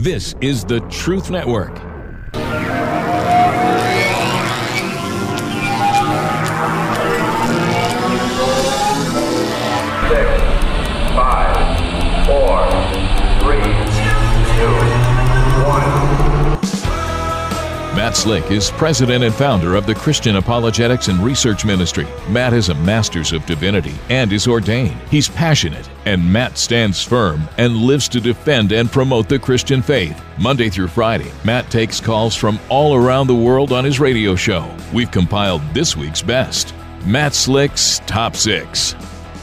This is the Truth Network. Matt Slick is president and founder of the Christian Apologetics and Research Ministry. Matt is a master's of divinity and is ordained. He's passionate, and Matt stands firm and lives to defend and promote the Christian faith. Monday through Friday, Matt takes calls from all around the world on his radio show. We've compiled this week's best. Matt Slick's Top 6.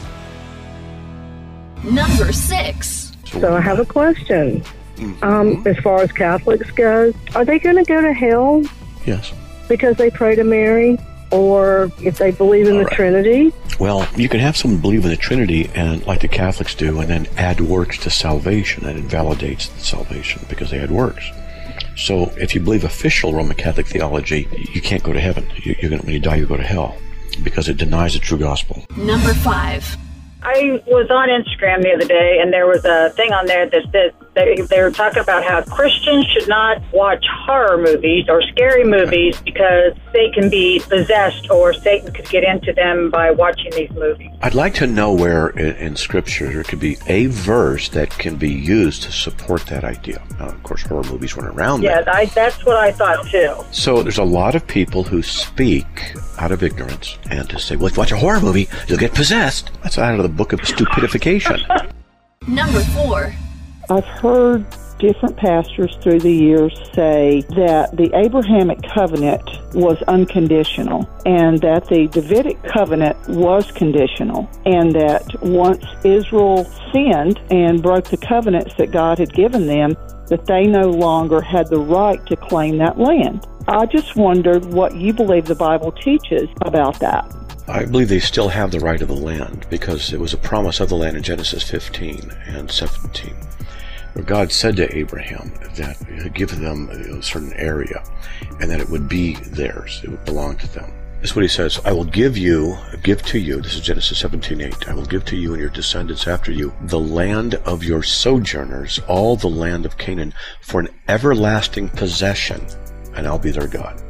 Number 6. So I have a question. As far as Catholics go, are they going to go to hell? Yes. Because they pray to Mary? Or if they believe in the Trinity? Well, you can have someone believe in the Trinity, and like the Catholics do, and then add works to salvation, and it validates the salvation because they had works. So if you believe official Roman Catholic theology, you can't go to heaven. When you die, you go to hell because it denies the true gospel. Number 5. I was on Instagram the other day, and there was a thing on there that said they were talking about how Christians should not watch horror movies or scary movies because they can be possessed or Satan could get into them by watching these movies. I'd like to know where in Scripture there could be a verse that can be used to support that idea. Now, of course, horror movies weren't around then. Yeah, that's what I thought, too. So there's a lot of people who speak out of ignorance and to say, well, if you watch a horror movie, you'll get possessed. That's out of the book of stupidification. Number 4. I've heard different pastors through the years say that the Abrahamic covenant was unconditional and that the Davidic covenant was conditional, and that once Israel sinned and broke the covenants that God had given them, that they no longer had the right to claim that land. I just wondered what you believe the Bible teaches about that. I believe they still have the right of the land because it was a promise of the land in Genesis 15 and 17. Where God said to Abraham that he would give them a certain area and that it would be theirs, it would belong to them. This is what he says, I will give to you, this is Genesis 17:8, I will give to you and your descendants after you the land of your sojourners, all the land of Canaan, for an everlasting possession, and I'll be their God.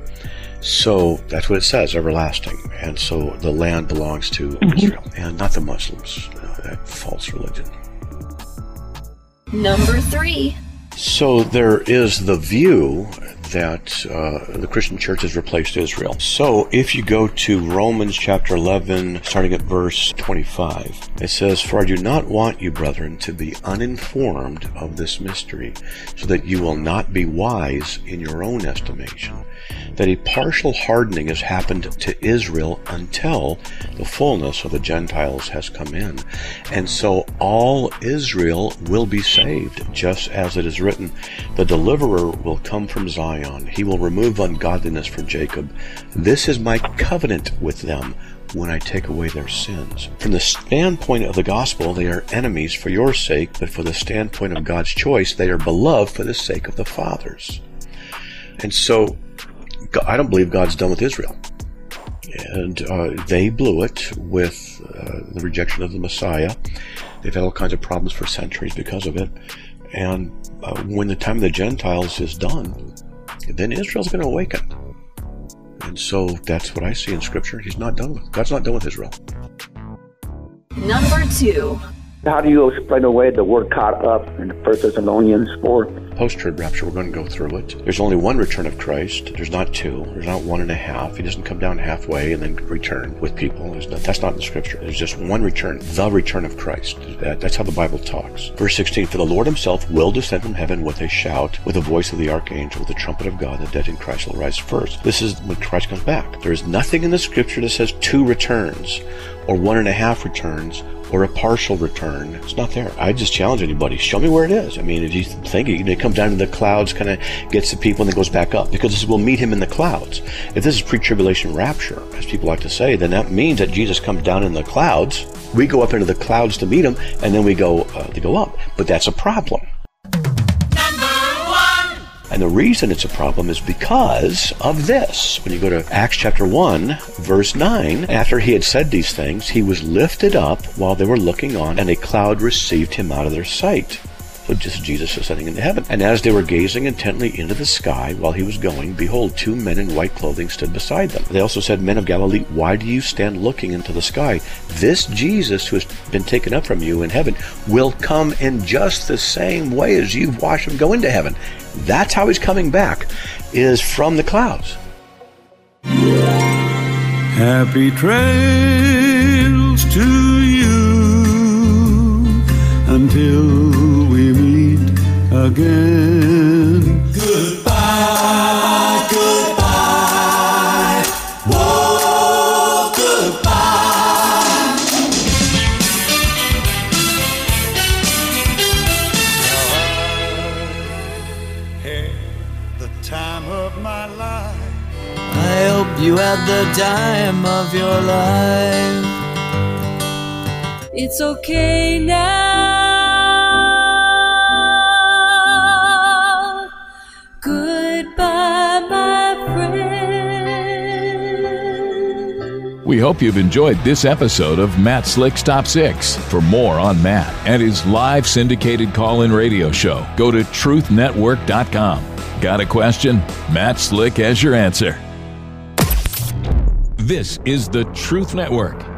So that's what it says, everlasting. And so the land belongs to Israel and not the Muslims, that false religion. Number 3. So there is the view that the Christian church has replaced Israel. So if you go to Romans chapter 11, starting at verse 25, it says, For I do not want you, brethren, to be uninformed of this mystery, so that you will not be wise in your own estimation, that a partial hardening has happened to Israel until the fullness of the Gentiles has come in. And so all Israel will be saved, just as it is written, the deliverer will come from Zion. He will remove ungodliness from Jacob. This is my covenant with them when I take away their sins. From the standpoint of the gospel, they are enemies for your sake, but for the standpoint of God's choice, they are beloved for the sake of the fathers. And so I don't believe God's done with Israel. And they blew it with the rejection of the Messiah. They've had all kinds of problems for centuries because of it. And when the time of the Gentiles is done, then Israel's going to awaken. And so that's what I see in Scripture. God's not done with Israel. Number 2. How do you explain away the word caught up in 1 Thessalonians 4? Post-trib rapture, we're going to go through it. There's only one return of Christ. There's not two. There's not 1.5. He doesn't come down halfway and then return with people. That's not in the Scripture. There's just one return, the return of Christ. That's how the Bible talks. Verse 16, For the Lord himself will descend from heaven with a shout, with the voice of the archangel, with the trumpet of God, and the dead in Christ will rise first. This is when Christ comes back. There is nothing in the Scripture that says 2 returns, or 1.5 returns, or a partial return. It's not there. I just challenge anybody. Show me where it is. I mean, if you think it comes down to the clouds, kind of gets the people, and then goes back up, because we'll meet him in the clouds. If this is pre-tribulation rapture, as people like to say, then that means that Jesus comes down in the clouds. We go up into the clouds to meet him, and then they go up. But that's a problem. And the reason it's a problem is because of this. When you go to Acts chapter 1, verse 9, after he had said these things, he was lifted up while they were looking on, and a cloud received him out of their sight. just Jesus ascending into heaven. And as they were gazing intently into the sky while he was going, behold, 2 men in white clothing stood beside them. They also said, Men of Galilee, why do you stand looking into the sky? This Jesus who has been taken up from you in heaven will come in just the same way as you've watched him go into heaven. That's how he's coming back, is from the clouds. Happy trails to you until we meet again. Goodbye, goodbye, whoa, goodbye. Had the time of my life. I hope you had the time of your life. It's okay now. Goodbye, my friend. We hope you've enjoyed this episode of Matt Slick's Top 6. For more on Matt and his live syndicated call-in radio show, go to truthnetwork.com. Got a question? Matt Slick has your answer. This is the Truth Network.